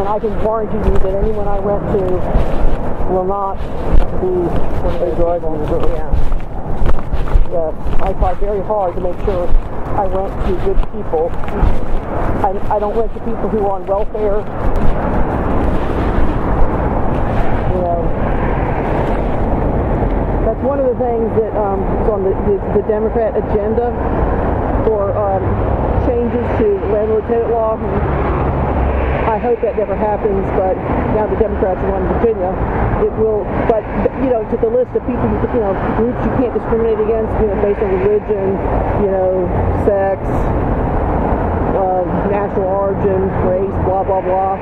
And I can warranty you that anyone I rent to will not be Yes, I try very hard to make sure I rent to good people. I don't rent to people who are on welfare. You know, that's one of the things that is on the Democrat agenda for changes to landlord-tenant law. I hope that never happens, but now the Democrats are in Virginia, it will. But you know, to the list of people, you know, groups you can't discriminate against, you know, based on religion, you know, sex, national origin, race, blah blah blah.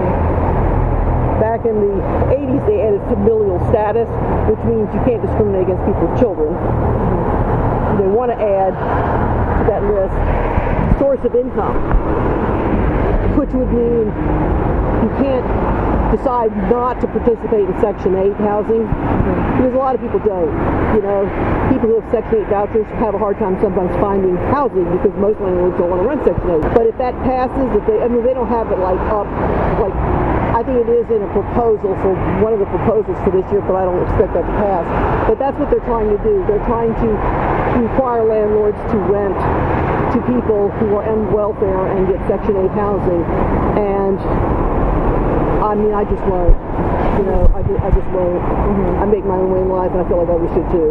Back in the 80s, they added familial status, which means you can't discriminate against people with children. They want to add to that list source of income, which would mean you can't decide not to participate in Section 8 housing, because a lot of people don't. You know, people who have Section 8 vouchers have a hard time sometimes finding housing because most landlords don't want to rent Section 8. But if that passes, they don't have it like up, like, I think it is in a proposal for one of the proposals for this year, but I don't expect that to pass. But that's what they're trying to do. They're trying to require landlords to rent to people who are on welfare and get Section 8 housing. And I mean, I just won't. You know, I just won't. I make my own way in life, and I feel like others should too.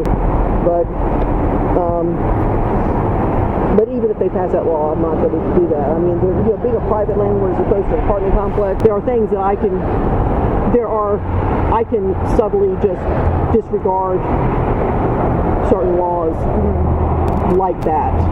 But even if they pass that law, I'm not going to do that. I mean, being a private landlord as opposed to an apartment complex, there are things that I can subtly just disregard certain laws like that.